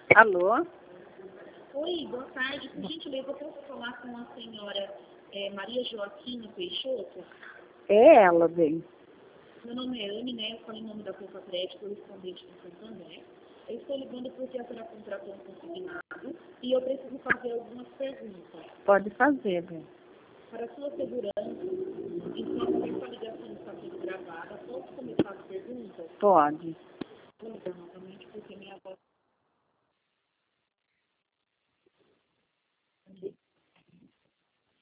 Alô? Oi, boa tarde. Por gentileza, eu posso falar com a senhora Maria Joaquina Peixoto? É ela, bem. Meu nome é Anne, né? Eu falei em nome da Copa Crédito, correspondente de Santo André. Eu estou ligando porque a senhora contratou um consignado e eu preciso fazer algumas perguntas. Pode fazer, bem. Para sua segurança, informo que essa ligação está sendo gravada. Posso começar as perguntas? Pode. Vamos lá, novamente.